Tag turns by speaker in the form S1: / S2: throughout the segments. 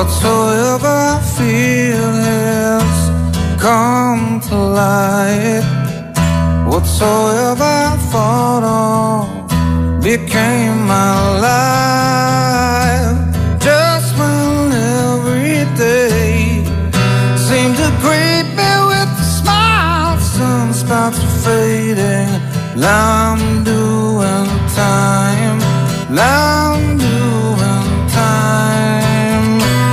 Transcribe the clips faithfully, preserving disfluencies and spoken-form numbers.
S1: Whatsoever I feel has come to light. Whatsoever I thought of became my life. Just when every day seemed to greet me with a smile, sunspots are fading. Now I'm doing time. Now I'm doing time.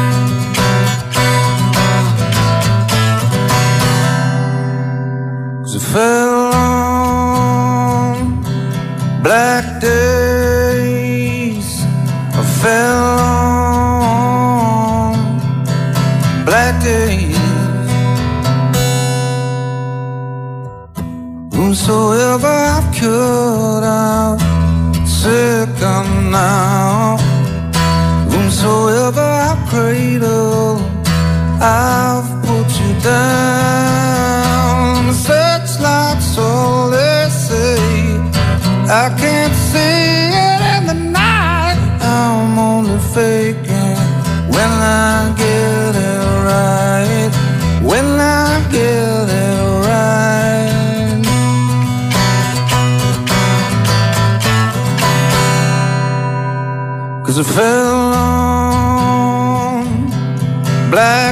S1: 'Cause it fell on black days. I fell on black days. Whomsoever I've cut out, sick I'm now. Whomsoever I've cradled, I've put you down. Searchlights all they say, I can't see it in the night. I'm only faking when I get it right. When I get it right. 'Cause it fell on black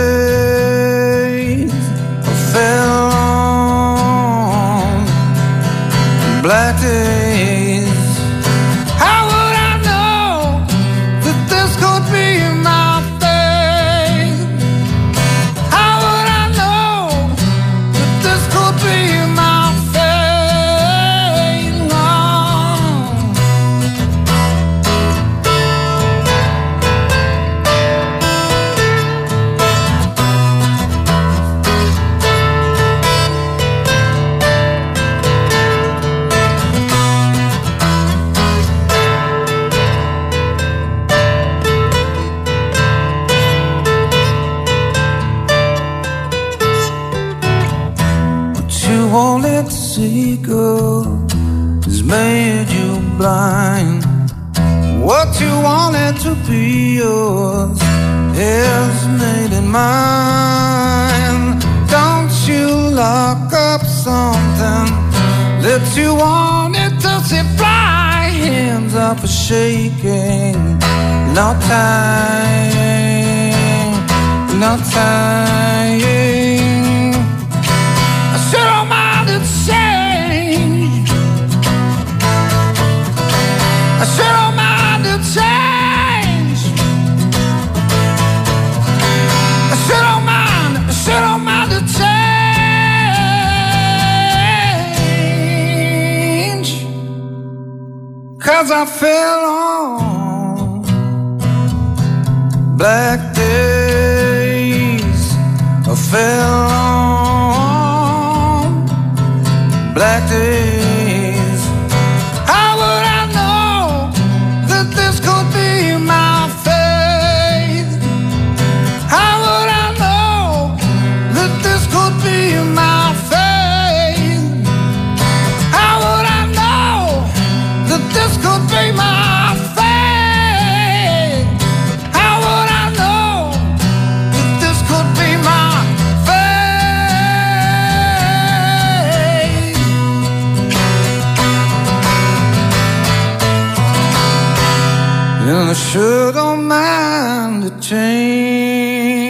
S1: days. I fell on black days. How would I know that this could be my fate? How would I know that this could be my fate? No. You wanted to see, girl, has made you blind. What you wanted to be yours has made it mine. Don't you lock up something that you wanted to see fly. Hands up for shaking. No time, no time. I don't mind the change. I said don't mind the change. I said don't mind. I said don't mind the change. 'Cause I fell on black days. I fell on black days. How would I know that this could be my fate? How would I know that this could be my fate? How would I know that this could be my fate? How would I know that this could be my fate? And I sure don't mind the change.